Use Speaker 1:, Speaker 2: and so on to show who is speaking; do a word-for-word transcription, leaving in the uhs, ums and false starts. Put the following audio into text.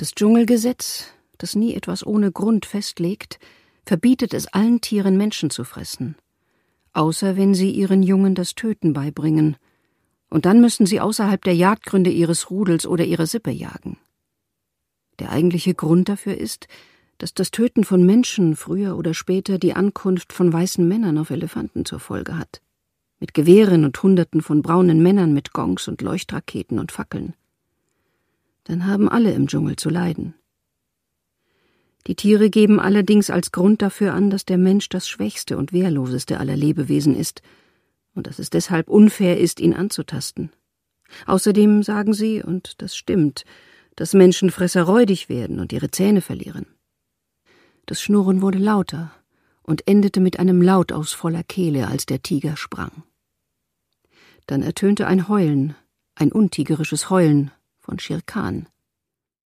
Speaker 1: Das Dschungelgesetz, das nie etwas ohne Grund festlegt, verbietet es allen Tieren, Menschen zu fressen, außer wenn sie ihren Jungen das Töten beibringen, und dann müssen sie außerhalb der Jagdgründe ihres Rudels oder ihrer Sippe jagen. Der eigentliche Grund dafür ist, dass das Töten von Menschen früher oder später die Ankunft von weißen Männern auf Elefanten zur Folge hat, mit Gewehren und Hunderten von braunen Männern mit Gongs und Leuchtraketen und Fackeln. Dann haben alle im Dschungel zu leiden. Die Tiere geben allerdings als Grund dafür an, dass der Mensch das schwächste und wehrloseste aller Lebewesen ist und dass es deshalb unfair ist, ihn anzutasten. Außerdem sagen sie, und das stimmt, dass Menschenfresser räudig werden und ihre Zähne verlieren. Das Schnurren wurde lauter und endete mit einem Laut aus voller Kehle, als der Tiger sprang. Dann ertönte ein Heulen, ein untigerisches Heulen von Shere Khan.